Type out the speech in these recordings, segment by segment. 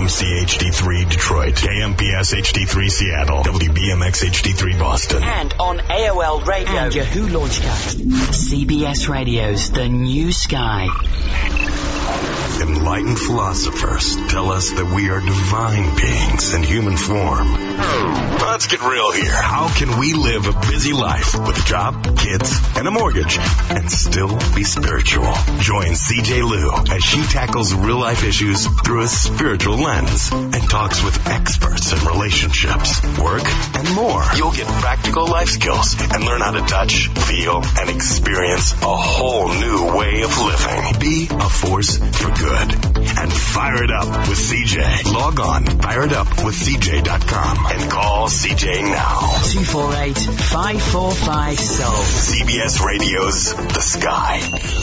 WMMC HD3 Detroit, KMPS HD3 Seattle, WBMX HD3 Boston. And on AOL Radio and Yahoo Launchcast. CBS Radio's The New Sky. Enlightened philosophers tell us that we are divine beings in human form. Let's get real here. How can we live a busy life with a job, kids, and a mortgage and still be spiritual? Join CJ Liu as she tackles real-life issues through a spiritual lens and talks with experts in relationships, work, and more. You'll get practical life skills and learn how to touch, feel, and experience a whole new way of living. Be a force for good. And fire it up with CJ. Log on, fireitupwithcj.com and call CJ now. 248-545-SOUL. CBS Radio's The Sky.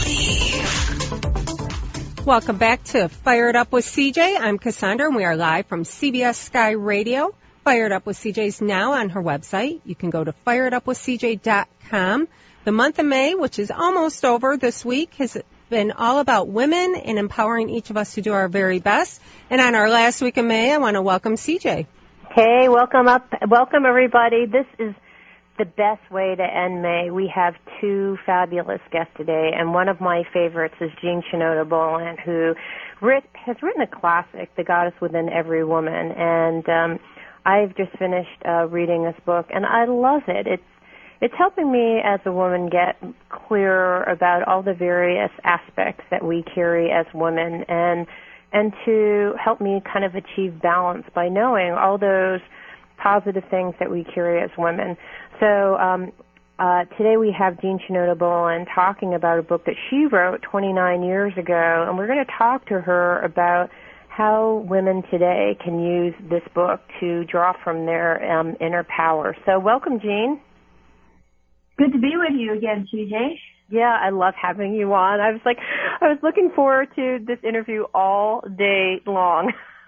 Welcome back to Fire It Up with CJ. I'm Cassandra, and we are live from CBS Sky Radio. Fire It Up with CJ's now on her website. You can go to fireitupwithcj.com. The month of May, which is almost over this week, has been all about women and empowering each of us to do our very best. And on our last week of May, I want to welcome CJ. Hey, welcome everybody. This is the best way to end May. We have two fabulous guests today, and one of my favorites is Jean Shinoda Bolen, who has written a classic, The Goddess Within Every Woman, and I've just finished reading this book, and I love it. It's helping me as a woman get clearer about all the various aspects that we carry as women and to help me kind of achieve balance by knowing all those positive things that we carry as women. So today we have Jean Shinoda Bolen talking about a book that she wrote 29 years ago, and we're going to talk to her about how women today can use this book to draw from their inner power. So welcome, Jean. Good to be with you again, CJ. Yeah, I love having you on. I was looking forward to this interview all day long.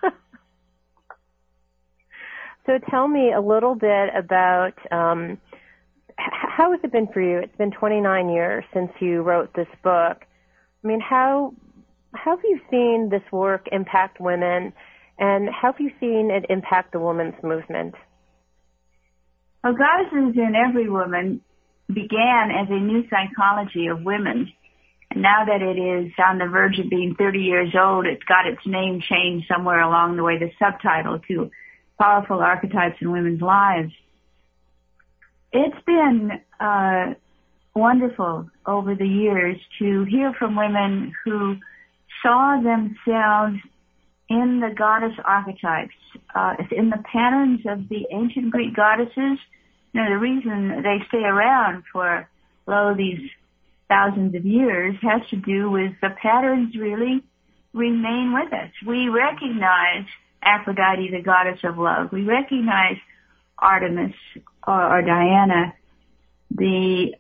So tell me a little bit about how has it been for you? It's been 29 years since you wrote this book. I mean, how have you seen this work impact women, and how have you seen it impact the women's movement? Well, Goddesses in Every Woman began as a new psychology of women. And now that it is on the verge of being 30 years old, it's got its name changed somewhere along the way, the subtitle to Powerful Archetypes in Women's Lives. It's been wonderful over the years to hear from women who saw themselves in the goddess archetypes, in the patterns of the ancient Greek goddesses. You know, the reason they stay around for, these thousands of years has to do with the patterns really remain with us. We recognize Aphrodite, the goddess of love. We recognize Artemis or Diana. We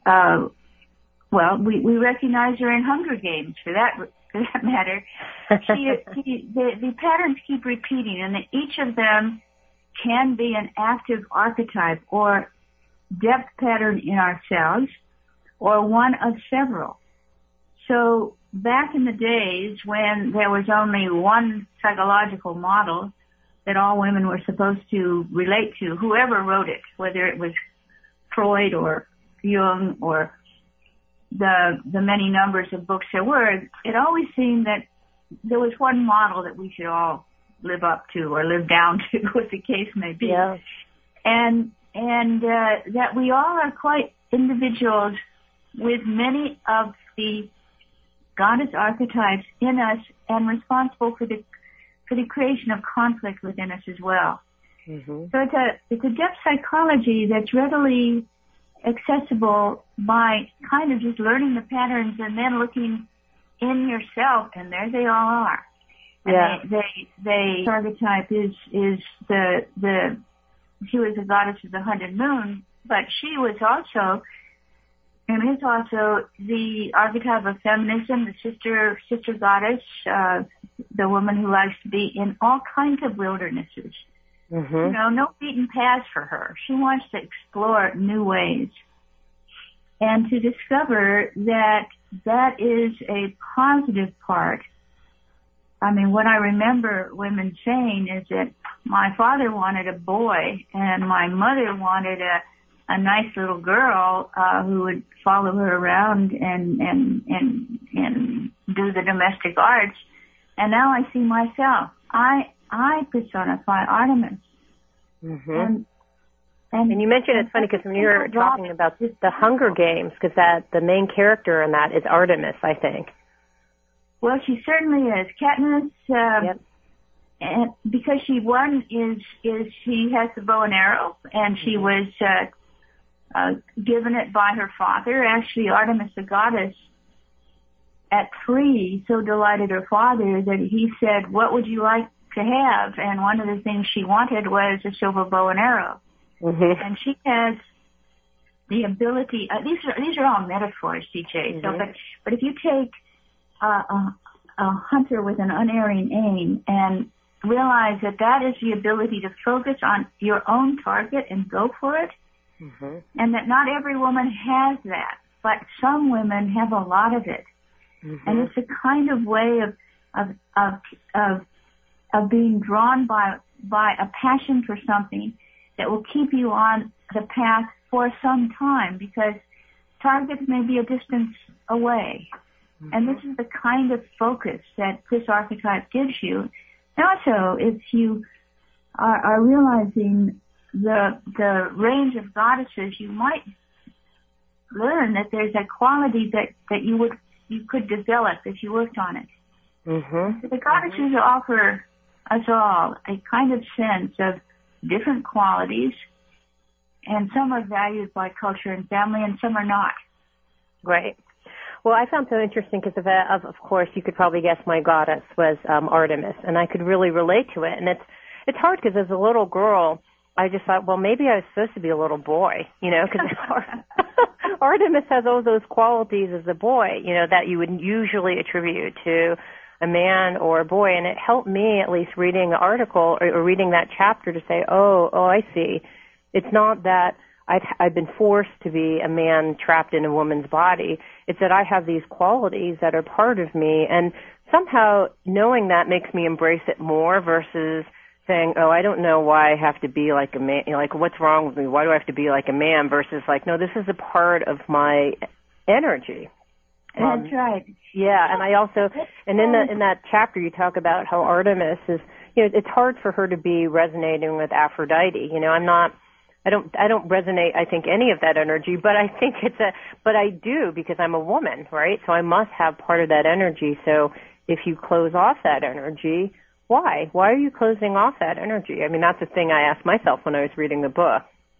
recognize her in Hunger Games for that matter. The patterns keep repeating, and each of them can be an active archetype or depth pattern in ourselves, or one of several. So back in the days when there was only one psychological model that all women were supposed to relate to, whoever wrote it, whether it was Freud or Jung or the many numbers of books there were, it always seemed that there was one model that we should all live up to or live down to, what the case may be. Yeah. And that we all are quite individuals with many of the goddess archetypes in us and responsible for the creation of conflict within us as well. Mm-hmm. So it's a depth psychology that's readily accessible by kind of just learning the patterns and then looking in yourself, and there they all are. Yeah. And they archetype is she was a goddess of the 100 moon, but she was also, and is also the archetype of feminism, the sister goddess, the woman who likes to be in all kinds of wildernesses. Mm-hmm. You know, no beaten paths for her. She wants to explore new ways and to discover that is a positive part what I remember women saying is that my father wanted a boy and my mother wanted a nice little girl who would follow her around and do the domestic arts. And now I see myself. I personify Artemis. Mm-hmm. And you mentioned it's funny because when you were talking about the Hunger Games, because the main character in that is Artemis, I think. Well, she certainly is. Katniss, yep. And because she she has the bow and arrow, and she was given it by her father. Actually, Artemis the goddess, at 3, so delighted her father that he said, "What would you like to have?" And one of the things she wanted was a silver bow and arrow. Mm-hmm. And she has the ability. These are all metaphors, CJ. Mm-hmm. So, but if you take a hunter with an unerring aim and realize that is the ability to focus on your own target and go for it, mm-hmm. and that not every woman has that, but some women have a lot of it, mm-hmm. and it's a kind of way of being drawn by a passion for something that will keep you on the path for some time, because targets may be a distance away. Mm-hmm. And this is the kind of focus that this archetype gives you. And also, if you are realizing the range of goddesses, you might learn that there's a quality that you could develop if you worked on it. Mm-hmm. So the goddesses mm-hmm. offer us all a kind of sense of different qualities, and some are valued by culture and family, and some are not. Right. Well, I found so interesting because, of course, you could probably guess my goddess was Artemis, and I could really relate to it. And it's hard because as a little girl, I just thought, well, maybe I was supposed to be a little boy, because Artemis has all those qualities as a boy, that you would usually attribute to a man or a boy. And it helped me, at least reading the article or reading that chapter, to say, oh, I see. It's not that I've been forced to be a man trapped in a woman's body. It's that I have these qualities that are part of me, and somehow knowing that makes me embrace it more versus saying, oh, I don't know why I have to be like a man, what's wrong with me? Why do I have to be like a man? Versus no, this is a part of my energy. That's right. Yeah, and I also, and in that chapter you talk about how Artemis is, it's hard for her to be resonating with Aphrodite. I don't resonate, I think, any of that energy, but I think but I do because I'm a woman, right? So I must have part of that energy. So if you close off that energy, why? Why are you closing off that energy? I mean, that's the thing I asked myself when I was reading the book.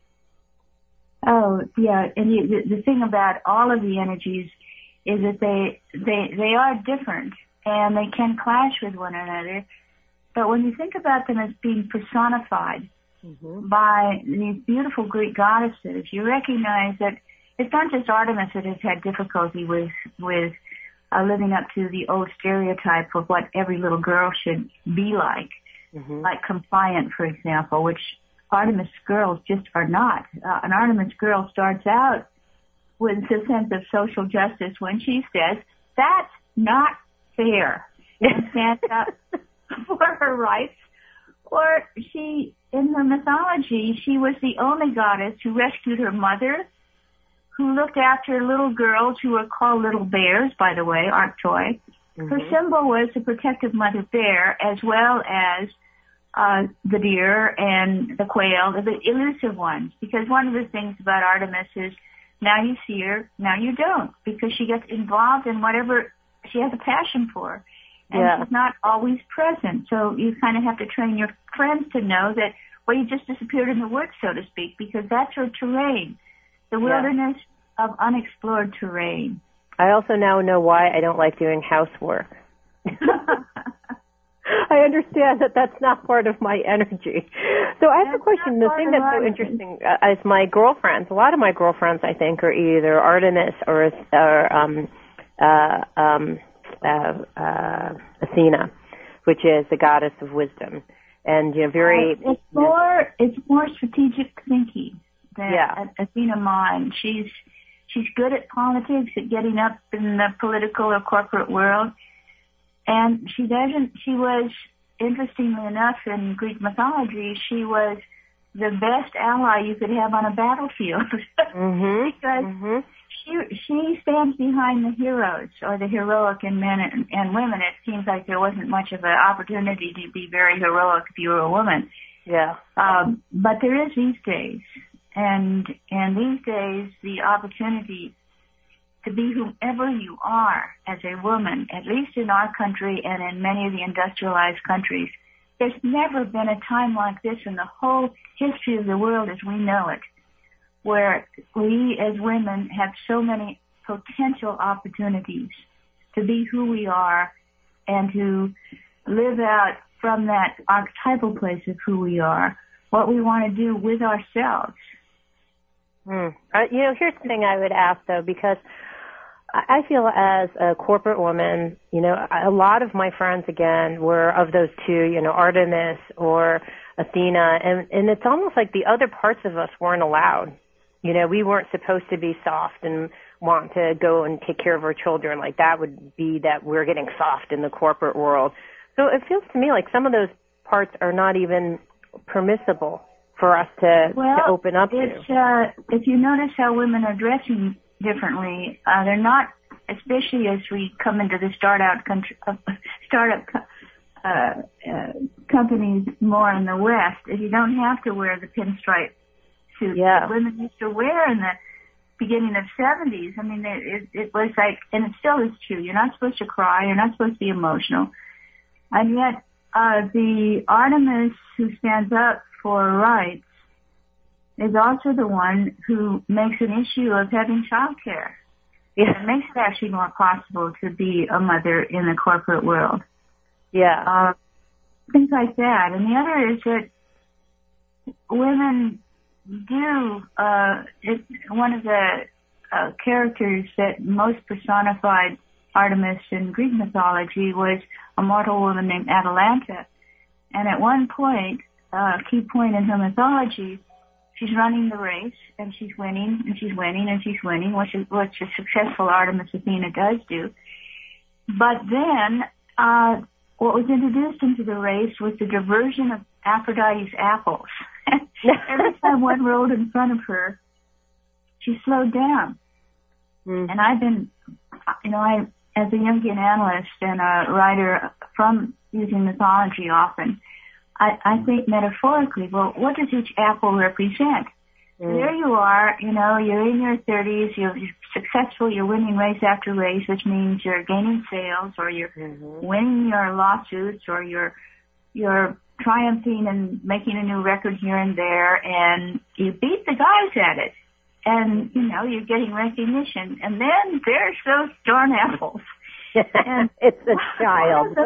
Oh, yeah, and the thing about all of the energies is that they are different and they can clash with one another. But when you think about them as being personified mm-hmm. by these beautiful Greek goddesses, you recognize that it's not just Artemis that has had difficulty with living up to the old stereotype of what every little girl should be like, mm-hmm. like compliant, for example, which Artemis girls just are not. An Artemis girl starts out with a sense of social justice when she says, that's not fair, and stands up for her rights. Or in her mythology, she was the only goddess who rescued her mother, who looked after little girls who were called little bears, by the way, Arctoi. Mm-hmm. Her symbol was the protective mother bear, as well as the deer and the quail, the elusive ones. Because one of the things about Artemis is now you see her, now you don't, because she gets involved in whatever she has a passion for. And yeah. she's not always present. So you kind of have to train your friends to know that, well, you just disappeared in the woods, so to speak, because that's her terrain, the wilderness of unexplored terrain. I also now know why I don't like doing housework. I understand that that's not part of my energy. So I have a question. The thing that's so interesting is my girlfriends. A lot of my girlfriends, I think, are either Artemis or Athena, which is the goddess of wisdom, and very. It's more strategic thinking than Athena mind. She's good at politics, at getting up in the political or corporate world. And she was, interestingly enough, in Greek mythology, she was the best ally you could have on a battlefield. Because she stands behind the heroes, or the heroic in men and women. It seems like there wasn't much of an opportunity to be very heroic if you were a woman. Yeah. But there is these days. And these days, the opportunity to be whomever you are as a woman, at least in our country and in many of the industrialized countries, there's never been a time like this in the whole history of the world as we know it, where we as women have so many potential opportunities to be who we are and to live out from that archetypal place of who we are, what we want to do with ourselves. Here's the thing I would ask, though, because I feel as a corporate woman, a lot of my friends, again, were of those two, Artemis or Athena, and it's almost like the other parts of us weren't allowed. We weren't supposed to be soft and want to go and take care of our children. Like, that would be that we're getting soft in the corporate world. So it feels to me like some of those parts are not even permissible for us to open up to. If you notice how women are dressing differently, they're not, especially as we come into the startup companies more in the West. If you don't have to wear the pinstripe suit that women used to wear in the beginning of 70s. I mean, it was like, and it still is true. You're not supposed to cry. You're not supposed to be emotional. And yet, the Artemis who stands up for rights is also the one who makes an issue of having child care. Yeah. It makes it actually more possible to be a mother in the corporate world. Yeah. Things like that. And the other is that women do, one of the characters that most personified Artemis in Greek mythology was a mortal woman named Atalanta. And at one point, key point in her mythology, she's running the race, and she's winning, and she's winning, and she's winning, which a successful Artemis Athena does do. But then, what was introduced into the race was the diversion of Aphrodite's apples. Every time one rolled in front of her, she slowed down. And I've been, as a Jungian analyst and a writer from using mythology often, I think metaphorically, well, what does each apple represent? There you are, you're in your 30s, you're successful, you're winning race after race, which means you're gaining sales, or you're winning your lawsuits, or you're triumphing and making a new record here and there, and you beat the guys at it. And, you're getting recognition. And then there's those darn apples. And it's a child.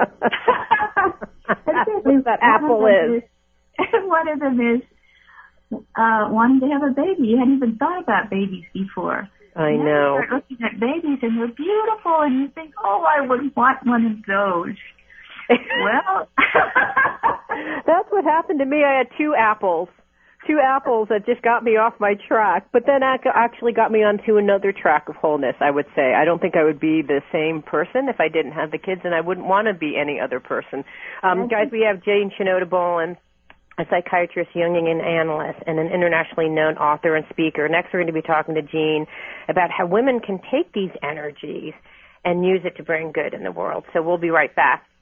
That apple is. One of them is wanting to have a baby. You hadn't even thought about babies before. I know. You start looking at babies, and they're beautiful, and you think, oh, I would want one of those. Well, that's what happened to me. I had two apples that just got me off my track, but then actually got me onto another track of wholeness, I would say. I don't think I would be the same person if I didn't have the kids, and I wouldn't want to be any other person. Guys, we have Jane Shinoda-Bolen, a psychiatrist, Jungian analyst, and an internationally known author and speaker. Next, we're going to be talking to Jean about how women can take these energies and use it to bring good in the world. So we'll be right back.